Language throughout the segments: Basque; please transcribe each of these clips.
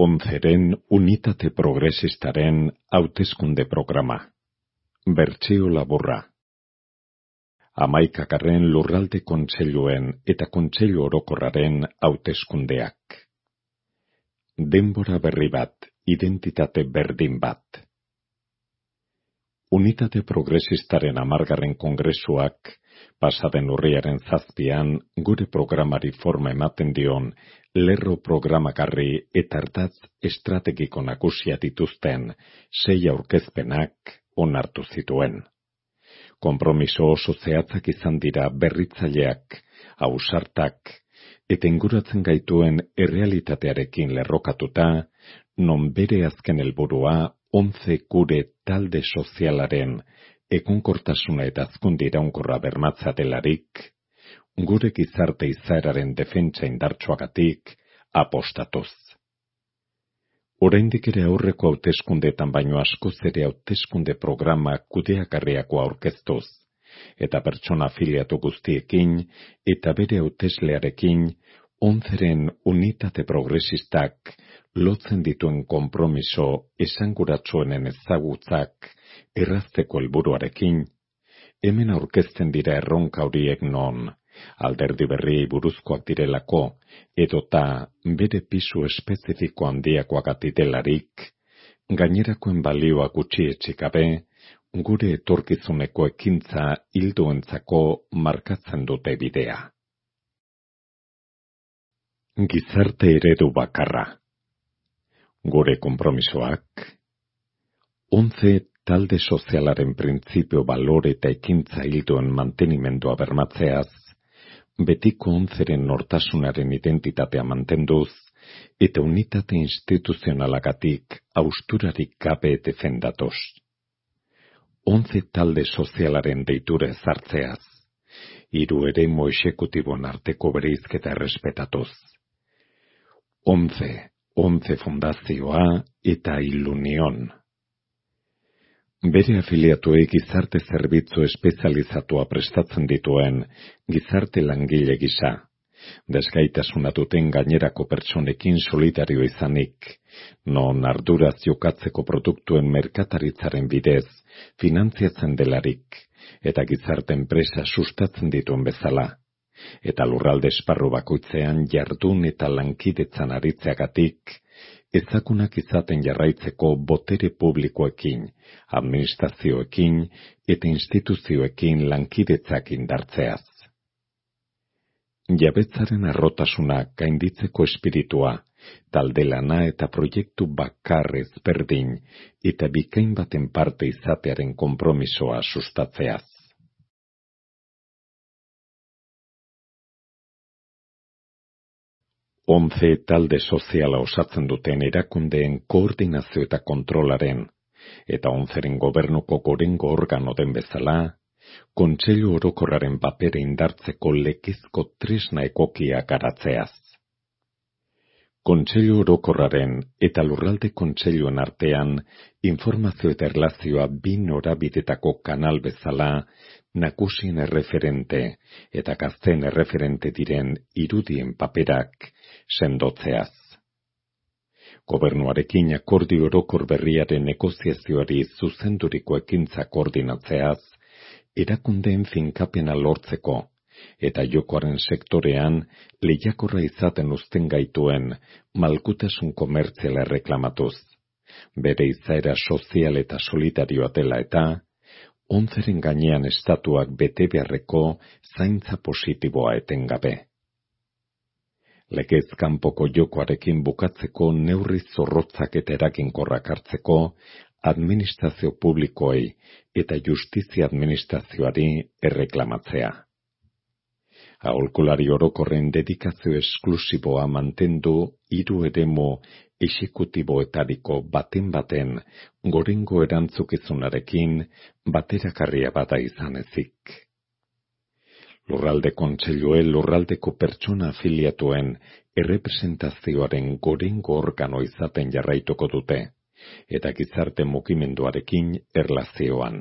Onzeren unitate progresistaren hauteskunde programa. Bertsio laburra. 11. Lurralde kontseiluen eta kontseilu orokorraren hauteskundeak. Denbora berri bat, identitate berdin bat. Unitate progresistaren 10. kongresuak pasaden urriaren 7 gure programari forma ematen dion lerro programagarri eta ardatz estrategiko nagusia dituzten 6 aurkezpenak onartu zituen. Konpromiso oso zehatzak izan dira berritzaileak, ausartak, eta inguratzen gaituen errealitatearekin lerrokatuta, non bere azken helburua 11 gure talde sozialaren egonkortasuna eta hazkunde iraunkorra bermatzea delarik, gure gizarte izaeraren defentsa indartsuagatik apostatuz. Oraindik ere aurreko hauteskundeetan baino askoz ere hauteskunde programa kudeagarriago aurkeztuz, eta pertsona afiliatu guztiekin eta bere hauteslearekin 11ren unitate progresistak lotzen dituen konpromiso esanguratsuenen ezagutzak errazteko helburuarekin, hemen aurkezten dira erronka horiek non, alderdi berriei buruzkoak direlako, edota bere pisu espezifiko handiakoagatik delarik, gainerakoen balioa gutxietsi gabe, gure etorkizuneko ekintza hilduentzako markatzen dute bidea. Gizarte eredu bakarra. Gure konpromisoak. 11 talde sozialaren printzipio balore eta ekintza hilduen mantenimendua bermatzeaz, betiko 11ren nortasunaren identitatea mantenduz, eta unitate instituzionalagatik hausturarik gabe defendatoz. 11 talde sozialaren deitura ezartzeaz, 3 eremu exekutibon arteko bereizketa errespetatuz. 11 fundazioa eta Ilunion. Bere afiliatuei gizarte zerbitzu espezializatua prestatzen dituen gizarte langile gisa, desgaitasuna duten gainerako pertsonekin solidario izanik, non arduraz jokatzeko produktuen merkataritzaren bidez finantziatzen delarik, eta gizarte enpresa sustatzen dituen bezala, eta lurralde esparru bakoitzean jardun eta lankidetzan aritzeagatik, ezagunak izaten jarraitzeko botere publikoekin, administrazioekin eta instituzioekin lankidetzak indartzeaz. Jabetzaren arrotasuna gainditzeko espiritua, talde lana eta proiektu bakar ezberdin eta bikain baten parte izatearen konpromisoa sustatzeaz. Once talde soziala osatzen duten erakundeen koordinazio eta kontrolaren, eta 11ren gobernuko gorengo organo den bezala, kontseilu orokorraren papere indartzeko legezko tresna egokia garatzeaz. Kontseilu orokorraren eta lurralde kontseiluen artean informazio eta erlazioa bi norabidetako kanal bezala nagusien erreferente eta gazteen erreferente diren irudien paperak sendotzeaz. Gobernuarekin akordio orokor berriaren negoziazioari zuzenduriko ekintza koordinatzeaz, erakundeen finkapena lortzeko, eta jokoaren sektorean lehiakorra izaten uzten gaituen malgutasun komertziala reklamatuz, bere izaera sozial eta solidarioa dela eta, 11ren gainean estatuak bete beharreko zaintza positiboa etengabe. Legez kanpoko jokoarekin bukatzeko neurri zorrotzak eta eraginkorrak hartzeko administrazio publikoei eta justizia administrazioari erreklamatzea. Aholkulari orokorren dedikazio esklusiboa mantendu 3 eremu exekutiboetariko baten gorengo erantzukizunarekin bateragarria bada izan ezik. Lurralde kontseilue lurraldeko pertsona afiliatuen errepresentazioaren gorengo organo izaten jarraituko dute, eta gizarte mugimenduarekin erlazioan.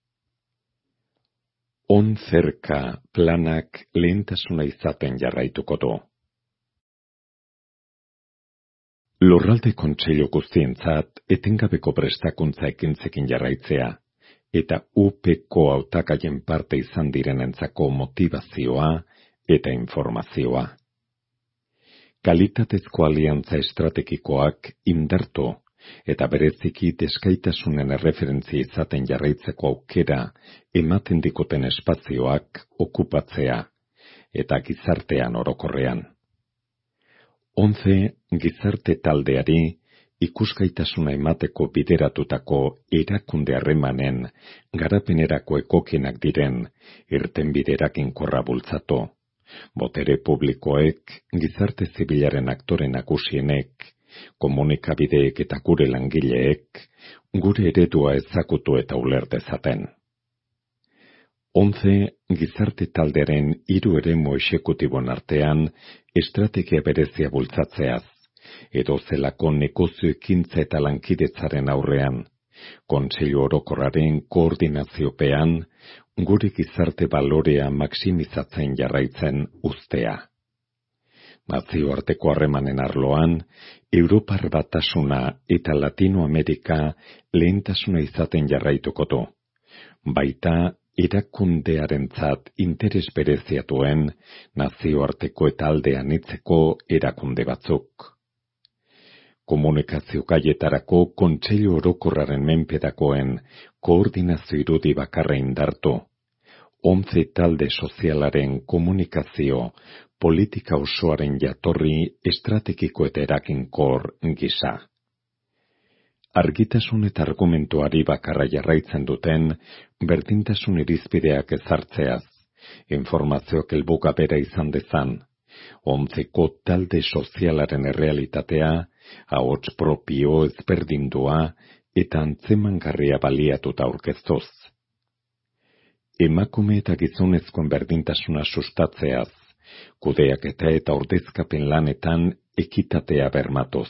Onzerka planak lehentasuna izaten jarraituko du. Lurralde kontseilu guztientzat etengabeko prestakuntza ekintzekin jarraitzea, eta UPko hautagaien parte izan direnentzako motivazioa eta informazioa. Kalitatezko aliantza estrategikoak indartu eta bereziki deskaitasunen erreferentzia izaten jarraitzeko aukera ematen dikoten espazioak okupatzea eta gizartean orokorrean. 11. Gizarte taldeari ikuskaitasuna emateko bideratutako erakunde harremanen garapenerako ekokienak diren irtenbiderak inkorra bultzatu. Botere publikoek, gizarte zibilaren aktore nagusienek, komunikabideek eta gure langileek, gure eredua ezagutu eta uler dezaten. 11. Gizarte taldearen 3 eremu exekutibon artean estrategia berezia bultzatzeaz, edo zelako negozio ekintza eta lankidetzaren aurrean, kontseilu orokorraren koordinaziopean, gure gizarte balorea maximizatzen jarraitzen uztea. Nazioarteko harremanen arloan, Europar Batasuna eta Latinoamerika lehentasuna izaten jarraituko du. Baita, erakundearentzat interes bereziatuen nazioarteko eta alde anitzeko erakunde batzuk. Komunikazio gaietarako kontseilu orokorraren menpedakoen koordinazio irudi bakarra indartu, 11 talde sozialaren komunikazio politika osoaren jatorri estrategiko eta eraginkor gisa. Argitasun eta argumentuari bakarra jarraitzen duten berdintasun irizpideak ezartzeaz, informazioak helbuga bera izan dezan, 11ko talde sozialaren errealitatea, ahots propio ezberdindua eta antzemangarria baliatuta aurkeztuz. Emakume eta gizonezkoen berdintasuna sustatzeaz, kudeaketa eta ordezkapen lanetan ekitatea bermatuz.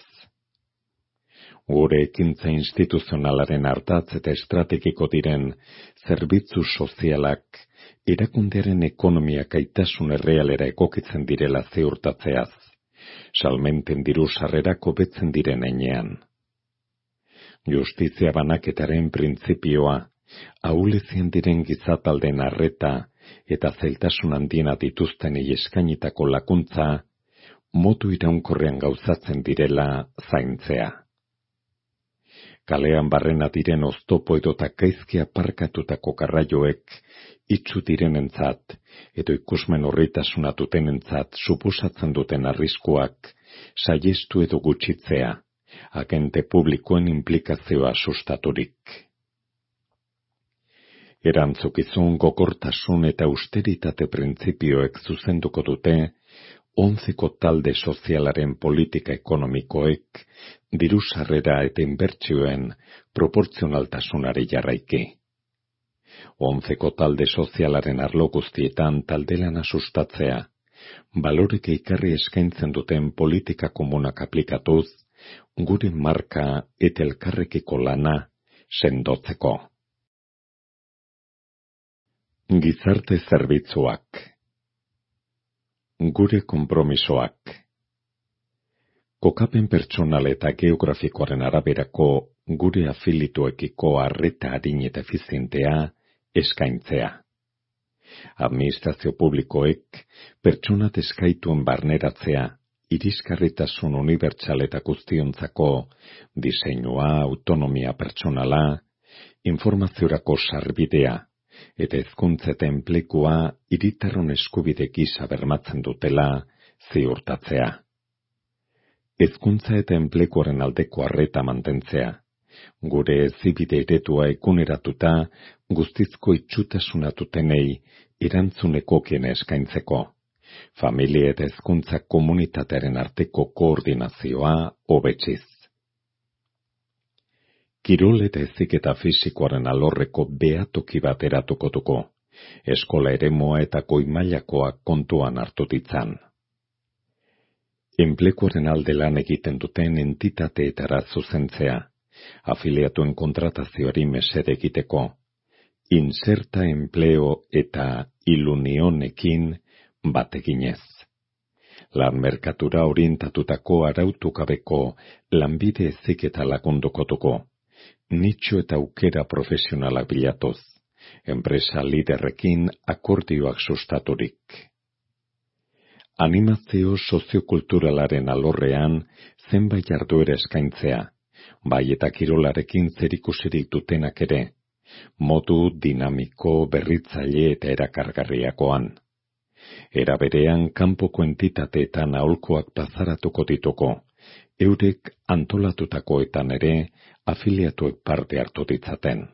Gure ekintza instituzionalaren ardatz eta estrategiko diren zerbitzu sozialak erakundearen ekonomia gaitasun errealera egokitzen direla ziurtatzeaz, salmenten diru sarrerak hobetzen diren heinean. Justizia banaketaren printzipioa, ahulezien diren gizatalden arreta eta zailtasun handiena dituztenei eskainitako lakuntza, modu iraunkorrean gauzatzen direla zaintzea. Kalean barrena diren oztopo edota gaizki aparkatutako garraioek itsu direnentzat edo ikusmen horritasuna dutenentzat suposatzen duten arriskuak saihestu edo gutxitzea, agente publikoen implikazioa sustaturik. Erantzukizun, gogortasun eta austeritate printzipioek zuzenduko dute 11ko talde sozialaren politika ekonomikoek diru sarrera eta inbertsioen proportzionaltasunari jarraiki. 11ko talde sozialaren arlo guztietan taldelana sustatzea, balorek ikarri eskaintzen duten politika komunak aplikatuz, gure marka eta elkarrekiko lana sendotzeko. Gizarte zerbitzuak. Gure konpromisoak. Kokapen pertsonal eta geografikoaren araberako gure afilituekiko arreta arin eta efizientea eskaintzea. Administrazio publikoek pertsonat eskaituen barneratzea, irisgarritasun unibertsal eta guztiontzako diseinua, autonomia pertsonala, informaziorako sarbidea, eta hezkuntza eta enplegua hiritarron eskubide gisa bermatzen dutela ziurtatzea. Hezkuntza eta enpleguaren aldeko arreta mantentzea, gure hezibide eredua eguneratuta guztizko itxutasuna dutenei erantzun egokiena eskaintzeko, familia eta hezkuntza komunitatearen arteko koordinazioa hobetsiz. Kirol eta heziketa fisikoaren alorreko behatoki bat eratuko dugu, eskola eremua eta goi-mailakoa kontuan hartu ditzan. Enpleguaren alde lan egiten duten entitateetara zuzentzea, afiliatuen kontratazioari mesede egiteko, Inserta Empleo eta Ilunionekin bat eginez. lan merkatura orientatutako arautukabeko lanbide heziketa lagundukotuko, nitxo eta aukera profesionalak bilatuz, enpresa liderrekin akordioak sustaturik. Animazio soziokulturalaren alorrean zenbait jarduera eskaintzea, bai eta kirolarekin zerikusirik dutenak ere, modu dinamiko, berritzaile eta erakargarriakoan. Era berean kanpoko entitateetan aholkoak plazaratuko dituko, eurek antolatutakoetan ere afiliatuek parte hartu ditzaten.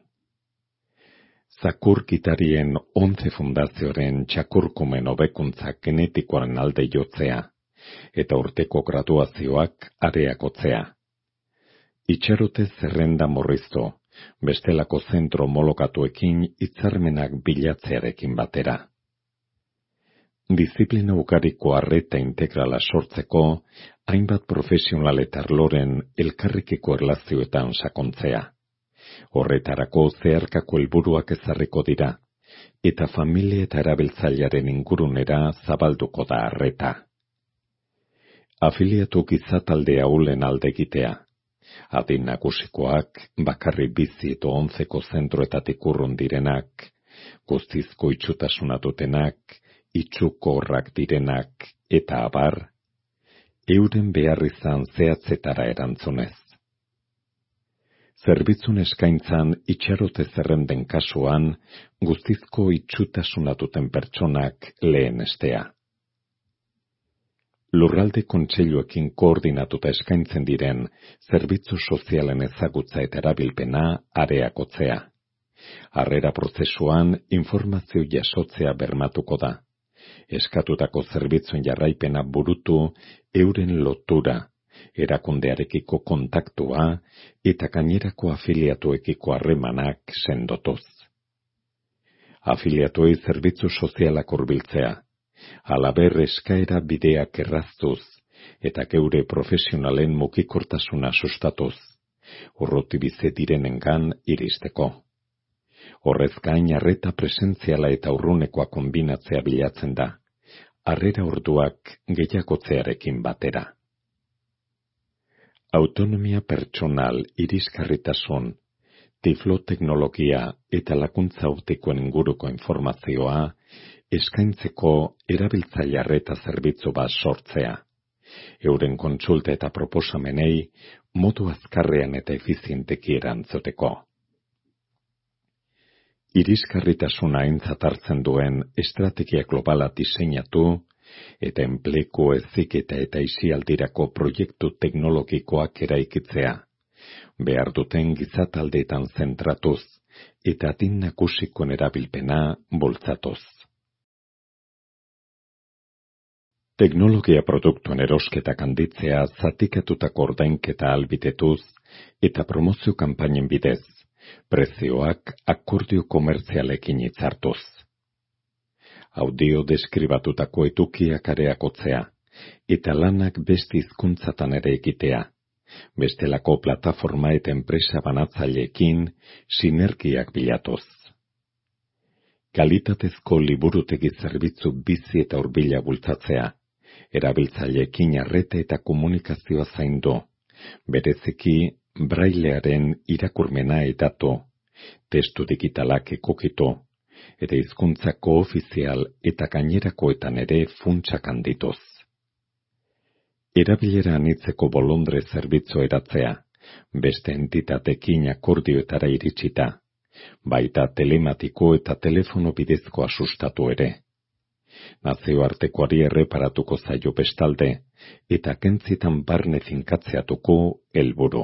Zakur gitarien 11 fundazioaren txakurkumen hobekuntza genetikoaren alde jotzea, eta urteko graduazioak areakotzea. Itxarote zerrenda morriztu, bestelako zentro homologatuekin hitzarmenak bilatzearekin batera. Diziplina ugariko arreta integrala sortzeko, hainbat profesional eta arloren elkarrikiko erlazioetan sakontzea. Horretarako zeharkako helburuak ezarriko dira, eta familia eta erabiltzailearen ingurunera zabalduko da arreta. Afiliatu gizatalde ahulen alde egitea. Adin nagusikoak, bakarri bizi edo 11ko zentroetatik urrun direnak, guztizko itxutasuna dutenak, itxukorrak direnak eta abar, euren beharrizan zehatzetara erantzunez. Zerbitzun eskaintzan itxarote zerrenden kasuan, guztizko itxutasuna duten pertsonak lehenestea. Lurralde kontseiluekin koordinatuta eskaintzen diren zerbitzu sozialen ezagutza eta erabilpena areakotzea. Harrera prozesuan informazio jasotzea bermatuko da. Eskatutako zerbitzuen jarraipena burutu euren lotura, erakundearekiko kontaktua eta gainerako afiliatuekiko harremanak sendotuz. Afiliatuei zerbitzu sozialak hurbiltzea, halaber eskaera bideak erraztuz eta geure profesionalen mugikortasuna sustatuz, urruti bizi direnengan iristeko. Horrez gain arreta presentziala eta urrunekoa konbinatzea bilatzen da, harrera orduak gehiagotzearekin batera. Autonomia pertsonal, irisgarritasun, tifloteknologia eta laguntza optikoen inguruko informazioa eskaintzeko erabiltzaile arreta zerbitzu bat sortzea. Euren kontsulta eta proposamenei modu azkarrean eta efizienteki erantzuteko. Irisgarritasuna aintzat hartzen duen estrategia globala diseinatu eta enplegu heziketa eta aisialdirako proiektu teknologikoak eraikitzea, behar duten gizataldeetan zentratuz eta adin nagusikoen erabilpena bultzatuz. Teknologia produktuen erosketak handitzea zatikatutako ordainketa ahalbitetuz eta promozio kanpainen bidez, prezioak akordio komertzialekin hitzartuz. Audio deskribatutako edukiak areakotzea, eta lanak beste hizkuntzatan ere egitea, bestelako plataforma eta enpresa banatzaileekin sinergiak bilatuz. Kalitatezko liburutegi zerbitzu bizi eta hurbila bultzatzea, erabiltzaileekin arreta eta komunikazioa zaindu, bereziki brailearen irakurmena edatu, testu digitalak egokitu, eta hizkuntzako ofizial eta gainerakoetan ere funtsak handituz. Erabilera anitzeko bolondre zerbitzu eratzea, beste entitatekin akordioetara iritsita, baita telematiko eta telefono bidezkoa sustatu ere. Nazioartekoari erreparatuko zaio bestalde, eta kentzitan barne finkatzeatuko helburu.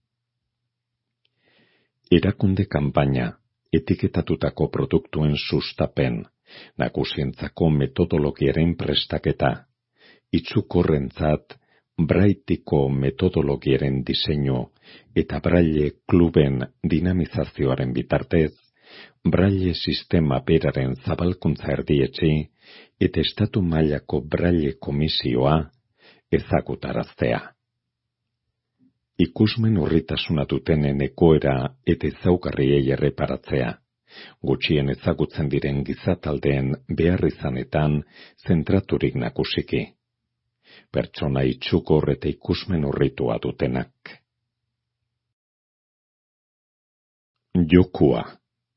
Erakunde kanpaina, etiketatutako produktuen sustapen, nagusientzako metodologiaren prestaketa, itxukorrentzat braitiko metodologiaren diseinu eta braille kluben dinamizazioaren bitartez, braille sistema beraren zabalkuntza erdietsi eta estatu mailako braille komisioa ezagutaraztea. Ikusmen urritasuna dutenen egoera eta ezaugarriei erreparatzea, gutxien ezagutzen diren gizataldeen beharrizanetan zentraturik nagusiki. pertsona itxukor eta ikusmen urritua dutenak. Jokua.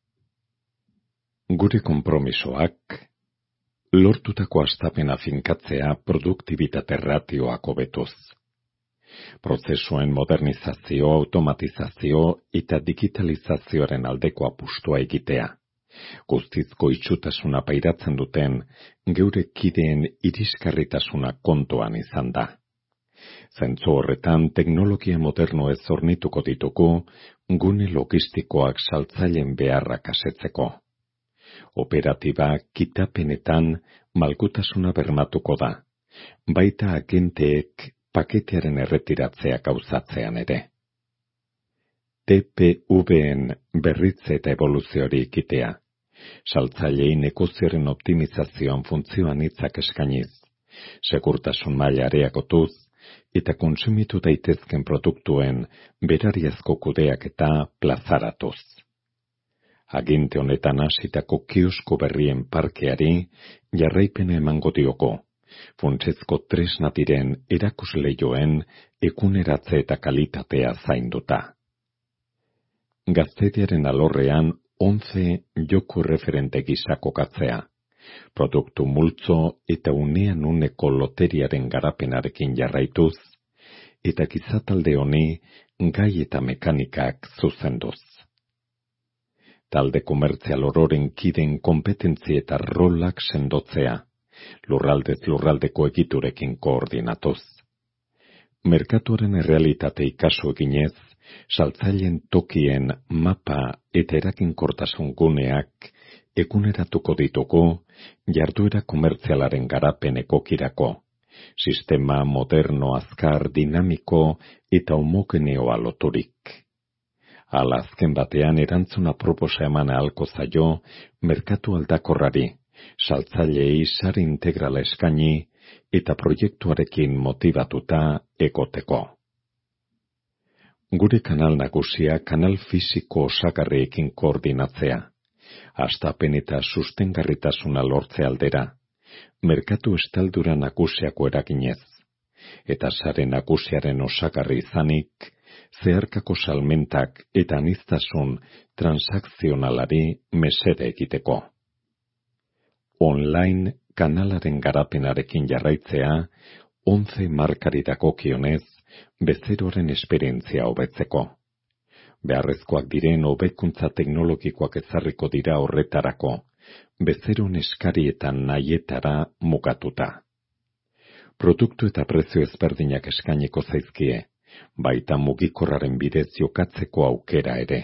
Gure konpromisoak, lortutako hastapena finkatzea produktibitate ratioak hobetuz. Prozesuen modernizazio, automatizazio eta digitalizazioaren aldeko apustua egitea. Guztizko itxutasuna pairatzen duten geure kideen irisgarritasuna kontuan izan da. Zentzu horretan teknologia moderno ez hornituko ditugu gune logistikoak saltzaileen beharrak asetzeko. Operatiba kitapenetan malgutasuna bermatuko da, baita agenteek paketearen erretiratzea gauzatzean ere. TPV-en berritze eta evoluzioari ekitea, saltzaileei negozioaren optimizazioan funtzioan hitzak eskainiz, segurtasun maila areagotuz eta kontsumitu daitezken produktuen berariazko kudeaketa plazaratuz. Aginte honetan hasitako kiosko berrien parkeari jarraipena emango diogo, funtsezko tresna diren erakusleihoen ekuneratze eta kalitatea zainduta. Gaztediaren alorrean 11 joku referente gisa kokatzea, produktu multzo eta unean uneko loteriaren garapenarekin jarraituz, eta gizatalde honi gai eta mekanikak zuzenduz. Talde komertzial ororen kideen kompetentzi eta rolak sendotzea, lurraldez lurraldeko egiturekin koordinatuz. Merkatuaren errealitate ikasu eginez, saltzaileen tokien mapa eta eraginkortasun guneak eguneratuko ditugu jarduera komertzialaren garapen ekokirako, sistema moderno, azkar, dinamiko eta homogeneoa loturik. Hala azken batean erantzuna proposa eman ahalko zaio merkatu aldakorrari, saltzaileei sare integrala eskaini eta proiektuarekin motibatuta egoteko. Gure kanal nagusia kanal fisiko osagarriekin koordinatzea, hastapen eta sustengarritasuna lortze aldera, merkatu estaldura nagusiako eraginez, eta sare nagusiaren osagarri izanik, zeharkako salmentak eta aniztasun transakzionalari mesede egiteko. Online kanalaren garapenarekin jarraitzea, 11 markari dagokionez, bezeroaren esperientzia hobetzeko. Beharrezkoak diren hobekuntza teknologikoak ezarriko dira horretarako, bezeron eskarietan nahietara mugatuta. Produktu eta prezio ezberdinak eskainiko zaizkie, baita mugikorraren bidez jokatzeko aukera ere.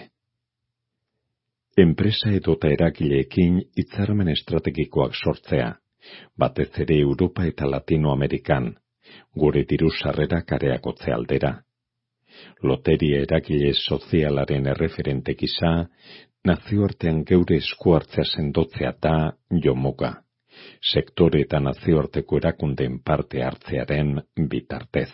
Enpresa edota eragileekin hitzarmen estrategikoak sortzea, batez ere Europa eta Latinoamerikan, gure diru sarrerak areagotze aldera. Loteria eragile sozialaren erreferente gisa, nazioartean geure eskuartzea sendotzea da jomuga, sektore eta nazioarteko erakundeen parte hartzearen bitartez.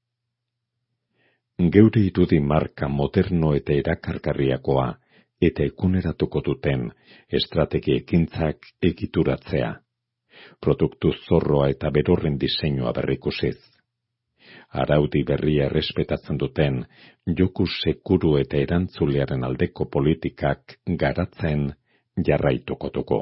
Geure irudi marka moderno eta erakargarriakoa eta ekuneratuko duten estrategia ekintzak egituratzea, produktu zorroa eta berorren diseinua berrikusiz. Araudi berria errespetatzen duten joku sekuru eta erantzulearen aldeko politikak garatzen jarraituko dugu.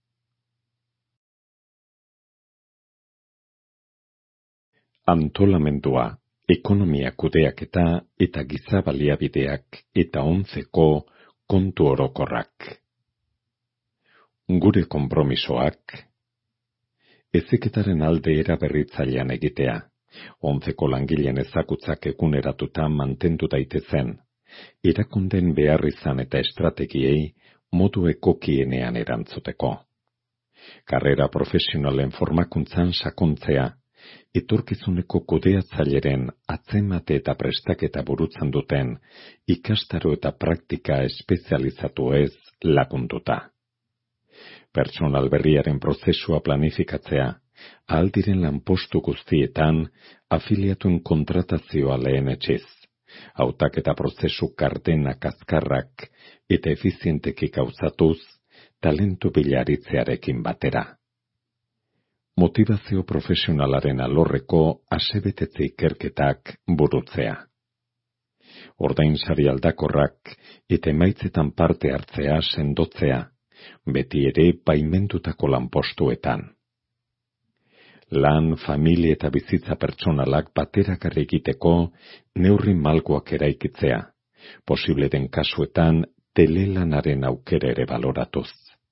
Antolamendua, ekonomia kudeaketa eta giza baliabideak eta 11ko kontu orokorrak. Gure konpromisoak, heziketaren alde eraberritzailean egitea, 11ko langileen ezagutzak eguneratuta mantendu daitezen, erakunden beharrizan eta estrategiei modu ekokienean erantzuteko. Karrera profesionalen formakuntzan sakontzea, etorkizuneko kudeatzaileren atzemate eta prestaketa burutzen duten ikastaro eta praktika espezializatu ez lagunduta. Pertsonal berriaren prozesua planifikatzea, ahal diren lanpostu guztietan afiliatuen kontratazioa lehenetsiz, hautaketa prozesu gardenak azkarrak eta efizienteki gauzatuz, talentu bilaritzearekin batera. motivazio profesionalaren alorreko asebetetze ikerketak burutzea. Ordainsari aldakorrak eta emaitzetan parte hartzea sendotzea, beti ere baimendutako lanpostuetan. Lan, familia eta bizitza pertsonalak bateragarri egiteko neurri malguak eraikitzea, posible den kasuetan telelanaren aukera ere baloratuz.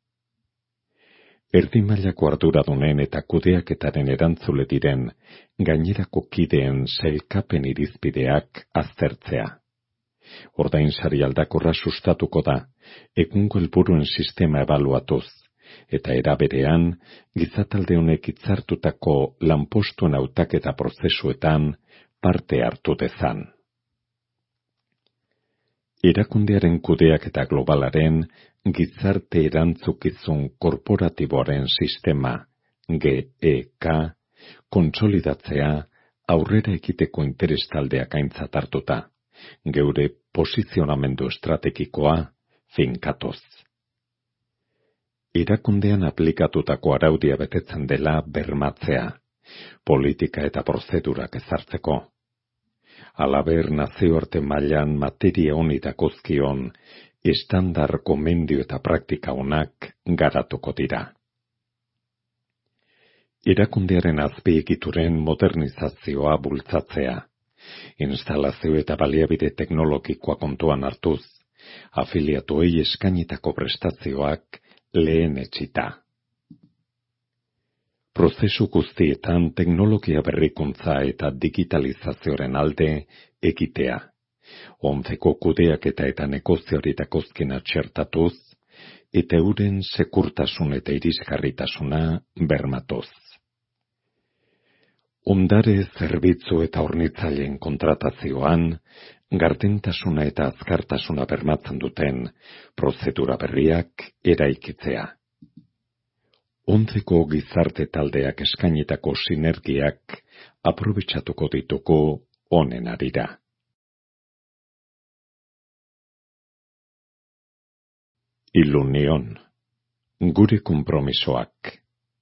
Erdimailako arduradunen eta kudeaketaren erantzule diren gainerako kideen sailkapen irizpideak aztertzea. Ordainsari aldakorra sustatuko da, egungo helburuen sistema ebaluatuz, eta era berean, gizatalde honek hitzartutako lanpostuen hautaketa prozesuetan parte hartu dezan. Erakundearen kudeaketa globalaren gizarte erantzukizun korporatiboaren sistema, GEK, kontsolidatzea aurrera ekiteko interestaldeak aintzat hartuta, geure posizionamendu estrategikoa finkatuz. Erakundean aplikatutako araudia betetzen dela bermatzea, politika eta prozedurak ezartzeko. Halaber nazioarte mailan materia honi dagozkion estandar gomendio eta praktika onak garatuko dira. Erakundearen azpiegituren modernizazioa bultzatzea, instalazio eta baliabide teknologikoa kontuan hartuz, afiliatuei eskainitako prestazioak lehen etxita. Prozesu guztietan teknologia berrikuntza eta digitalizazioaren alde egitea. Onzeko kudeaketa eta negoziori dagozkina txertatuz, eta euren sekurtasun eta irisgarritasuna bermatuz. Ondare zerbitzu eta hornitzaileen kontratazioan, gardentasuna eta azkartasuna bermatzen duten prozedura berriak eraikitzea. Onzeko gizarte taldeak eskainitako sinergiak aprobetxatuko dituko honen arira. Ilunion, gure konpromisoak.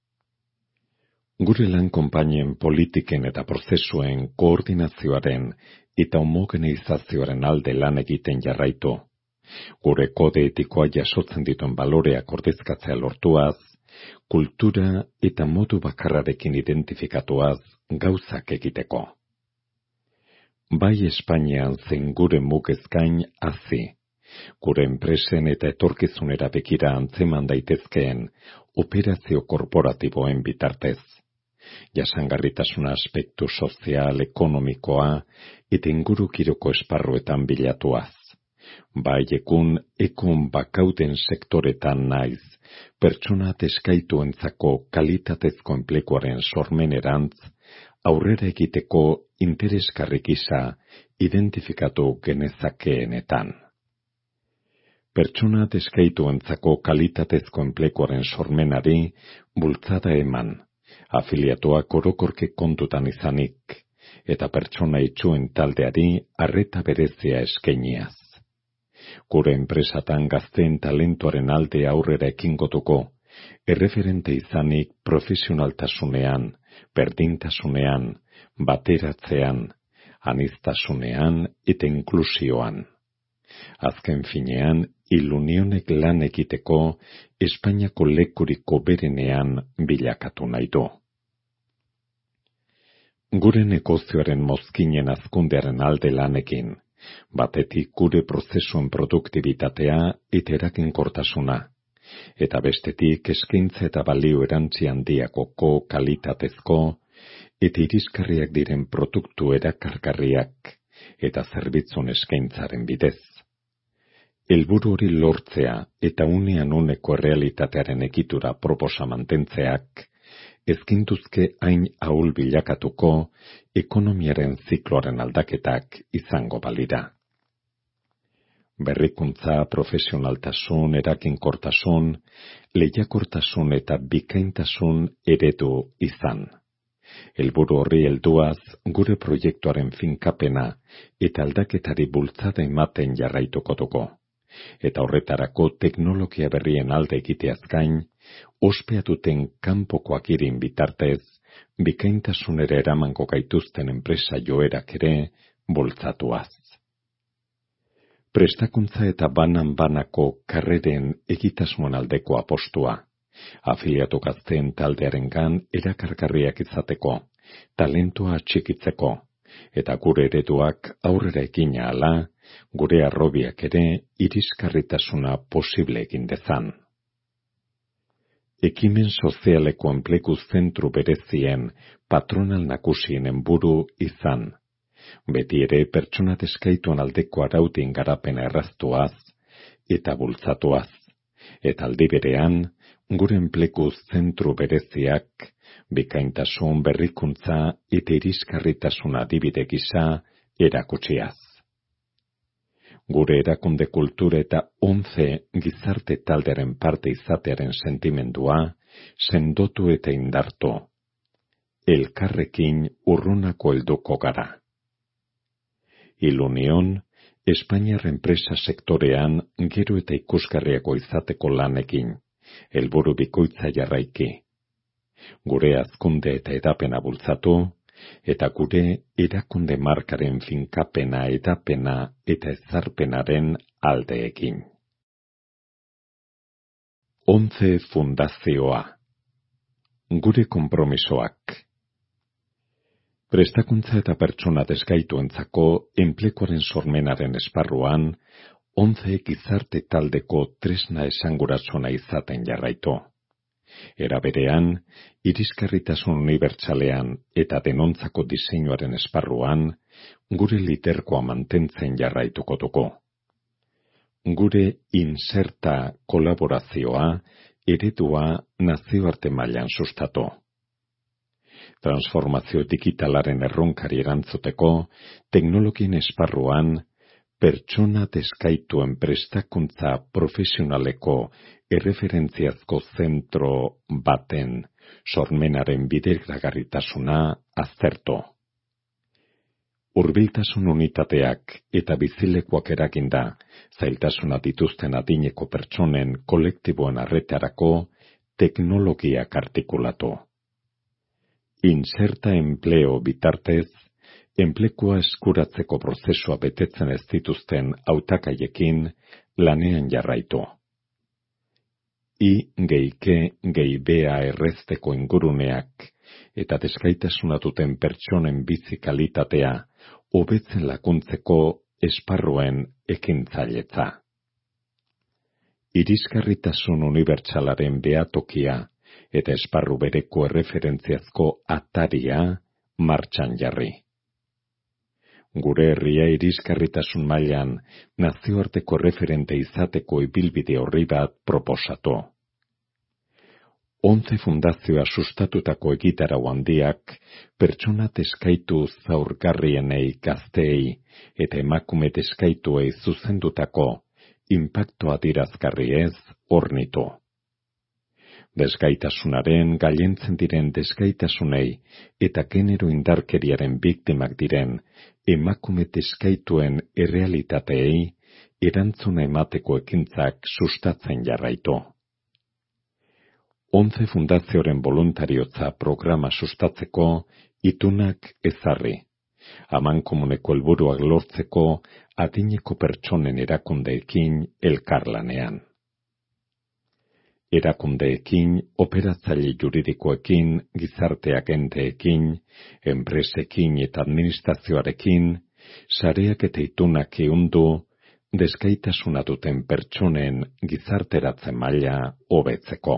Gure lan konpainien politiken eta prozesuen koordinazioaren eta homogeneizazioaren alde lan egiten jarraitu. Gure kode etikoa jasotzen dituen baloreak ordezkatzea lortuaz, kultura eta modu bakarrarekin identifikatuaz gauzak egiteko. Bai Espainian zein gure mugez gain hazi, gure enpresen eta etorkizunera begira antzeman daitezkeen operazio korporatiboen bitartez. Jasangarritasuna aspektu sozial, ekonomikoa eta ingurukiroko esparruetan bilatuaz. Bai ekun bakauden sektoretan naiz, pertsonat eskaituentzako kalitatezko enpleguaren sormenerantz, aurrera egiteko interesgarri gisa identifikatu genezakeenetan. Pertsonat eskaituentzako kalitatezko enpleguaren sormenari bultzada eman, afiliatuak orokorke kontutan izanik, eta pertsona itxuen taldeari arreta berezia eskainiaz. Gure enpresatan gazteen talentuaren alde aurrera ekingotuko, erreferente izanik profesionaltasunean, berdintasunean, bateratzean, aniztasunean eta inklusioan. Azken finean, Ilunionek lan egiteko Espainiako lekuriko berenean bilakatu nahi du. Gure negozioaren mozkinen hazkundearen alde lanekin, batetik gure prozesuen produktibitatea eta eraginkortasuna, eta bestetik eskaintza eta balio erantzi handiakoko kalitatezko eta irisgarriak diren produktu erakargarriak eta zerbitzun eskaintzaren bidez. Helburu hori lortzea eta unean uneko errealitatearen egitura proposa mantentzeak, ezkintuzke hain ahul bilakatuko ekonomiaren zikloaren aldaketak izango balira. Berrikuntza, profesionaltasun, eraginkortasun, lehiakortasun eta bikaintasun eredu izan. Helburu horri helduaz gure proiektuaren finkapena eta aldaketari bultzada ematen jarraituko dugu. Eta horretarako teknologia berrien alde egiteaz gain, ospea duten kanpokoak irin bitartez, bikaintasunera eramango gaituzten enpresa joerak ere bultzatuaz. Prestakuntza eta banan-banako karreren egitasmoen aldeko apostua, afiliatu gazteen taldearengan erakargarriak izateko, talentua atxikitzeko, eta gure ereduak aurrera egin ahala, gure arrobiak ere irisgarritasuna posible egin dezan. Ekimen sozialeko enplegu zentru berezien patronal nakusien helburu izan, beti ere pertsona eskaituen aldeko araudien garapena erraztuaz eta bultzatuaz, eta aldi berean, gure enplegu zentru bereziak, bikaintasun berrikuntza eta irisgarritasun adibide gisa erakutsiaz. Gure erakunde kultura eta 11 gizarte taldearen parte izatearen sentimendua sendotu eta indartu. Elkarrekin urrunako helduko gara. Ilunion, Espainiar enpresa sektorean gero eta ikusgarriago izateko lanekin, helburu bikoitza jarraiki. Gure hazkunde eta edapena bultzatu, eta gure erakunde markaren finkapena, edapena eta ezarpenaren aldeekin. 11 Fundazioa. Gure konpromisoak. Prestakuntza eta pertsona desgaituentzako enpleguaren sormenaren esparruan, 11 gizarte taldeko tresna esanguratsua izaten jarraitu. Era berean, irisgarritasun unibertsalean eta denontzako diseinuaren esparruan, gure lidergoa mantentzen jarraituko dugu. Gure inserta kolaborazioa eredua nazioarte mailan sustatu. Transformazio digitalaren erronkari erantzuteko, teknologien esparruan, pertsona eskaituen prestakuntza profesionaleko erreferentziazko zentro baten sormenaren bideragarritasuna aztertu. Hurbiltasun unitateak eta bizilekuak eraginda zailtasuna dituzten adineko pertsonen kolektiboen arretarako teknologiak artikulatu. Inserta empleo bitartez, enplegua eskuratzeko prozesua betetzen ez dituzten hautagaiekin lanean jarraitu. I+G+B-a errezteko inguruneak eta desgaitasuna duten pertsonen bizi kalitatea hobetzen laguntzeko esparruen ekintzailetza. Irisgarritasun unibertsalaren behatokia eta esparru bereko erreferentziazko ataria martxan jarri. Gure herria irisgarritasun mailan nazioarteko referente izateko ibilbide horri bat proposatu. 11 fundazioa sustatutako egitarau handiak pertsona eskaitu zaurgarrienei gazteei eta emakume eskaituei zuzendutako inpaktu adierazgarriez hornitu. Desgaitasunaren, gailentzen diren desgaitasunei eta genero indarkeriaren biktimak diren emakume eskaituen errealitateei erantzuna emateko ekintzak sustatzen jarraitu. 11 fundazioaren voluntariotza programa sustatzeko itunak ezarri, amankomuneko helburuak lortzeko adineko pertsonen erakundeekin elkarlanean. Erakundeekin, operatzaile juridikoekin, gizarte agenteekin, enpresekin eta administrazioarekin, sareak eta itunak ehundu, desgaitasuna duten pertsonen gizarteratzen maila hobetzeko.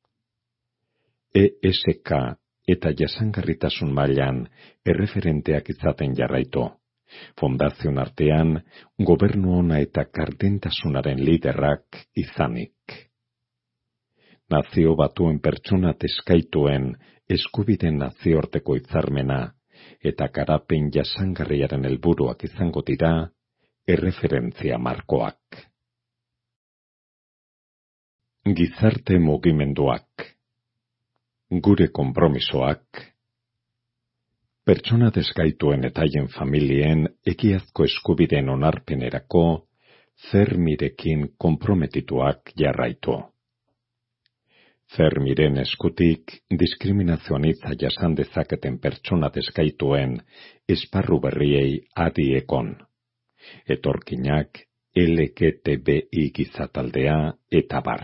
ESK eta jasangarritasun mailan erreferenteak izaten jarraitu. Fundazion artean, gobernu ona eta gardentasunaren liderrak izanik. Nazio batuen pertsona eskaituen eskubideen nazioarteko hitzarmena eta garapen jasangarriaren helburuak izango dira erreferentzia markoak. Gizarte mugimenduak. Gure konpromisoak. Pertsona eskaituen eta haien familien egiazko eskubideen onarpenerako zermirekin konprometituak jarraitu. Fermiren eskutik diskriminazioan hitza jasan dezaketen pertsona eskaituen esparru berriei adi ekon. Etorkinak, LGTBI gizataldea eta bar.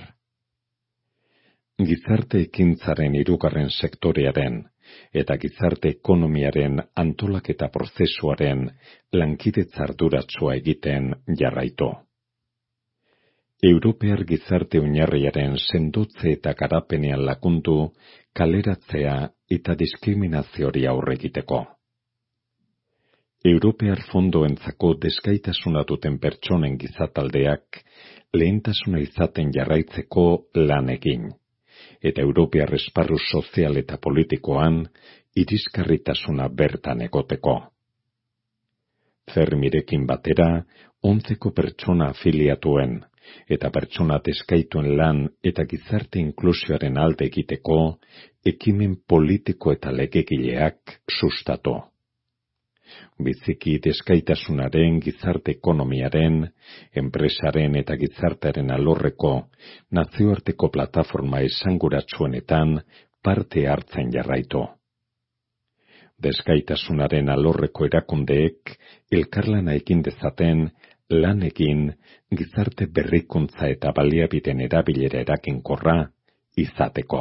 Gizarte ekintzaren hirugarren sektorearen eta gizarte ekonomiaren antolaketa prozesuaren lankidetza arduratsua egiten jarraitu. Europear gizarte oinarriaren sendotze eta garapenean lagundu, kaleratzea eta diskriminaziori aurre egiteko. Europear fondoentzako deskaitasuna duten pertsonen gizataldeak lehentasuna izaten jarraitzeko lan egin, eta Europear esparru sozial eta politikoan irisgarritasuna bertan egoteko. Fermirekin batera, 11 pertsona afiliatuen eta pertsona eskaituen lan eta gizarte inklusioaren alde egiteko ekimen politiko eta legegileak sustatu. Biziki deskaitasunaren, gizarte ekonomiaren, enpresaren eta gizartearen alorreko nazioarteko plataforma esanguratsuenetan parte hartzen jarraitu. Deskaitasunaren alorreko erakundeek elkarlana egin dezaten lan egin gizarte berrikuntza eta baliabideen erabilera eraginkorra izateko.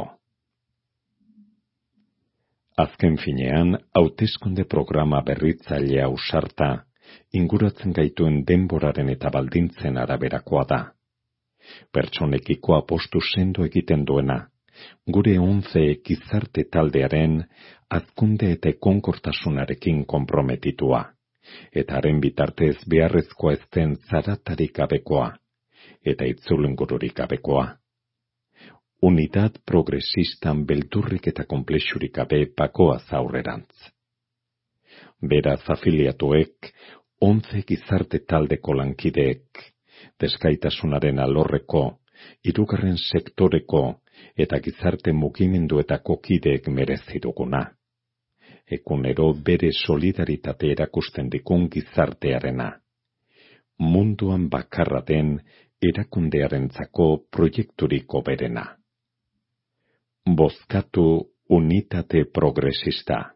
Azken finean, hauteskunde programa berritzailea ausarta, inguratzen gaituen denboraren eta baldintzen araberakoa da. Pertsonekiko apostu sendo egiten duena, gure 11 gizarte taldearen hazkunde eta egonkortasunarekin konprometitua, eta haren bitartez beharrezkoa ez den zaratarik gabekoa, eta itzulengururik gabekoa. Unidad progresistan beldurrik eta konplexurik gabe bakoaz aurrerantz. Beraz afiliatuek, 11 gizarte taldeko lankideek, deskaitasunaren alorreko, hirugarren sektoreko eta gizarte mugimenduetako kideek merezi duguna. Egunero bere solidaritate erakusten dikun gizartearena. Munduan bakarra den erakundearentzako proiekturiko berena. Bozkatu Unitate Progresista.